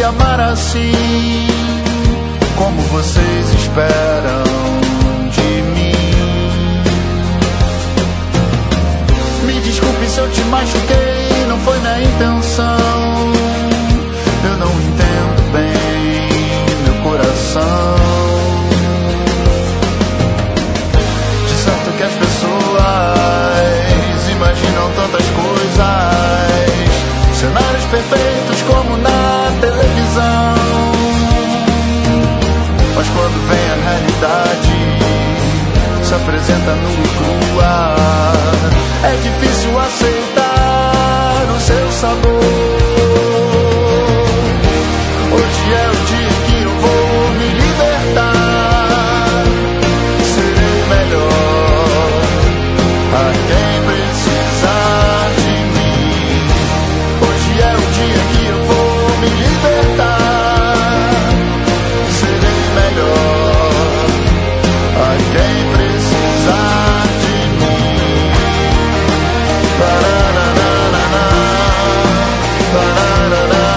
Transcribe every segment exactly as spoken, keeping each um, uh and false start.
amar assim, como vocês esperam de mim. Me desculpe se eu te machuquei, não foi minha intenção. Eu não entendo bem meu coração. De certo que as pessoas imaginam tantas coisas, cenários perfeitos como na televisão. Mas quando vem a realidade, se apresenta nua e crua, é difícil aceitar o seu sabor. Hoje é o dia que eu vou me libertar. Serei melhor a quem precisar de mim. Hoje é o dia que eu vou me libertar. Serei melhor a quem precisar de mim. Bararararará, bararararará.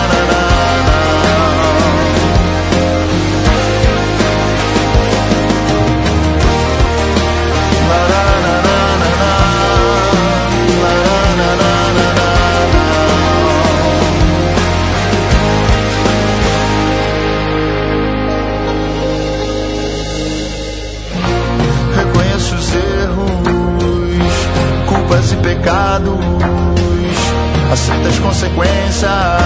Reconheço os erros, culpas e pecados, aceito as consequências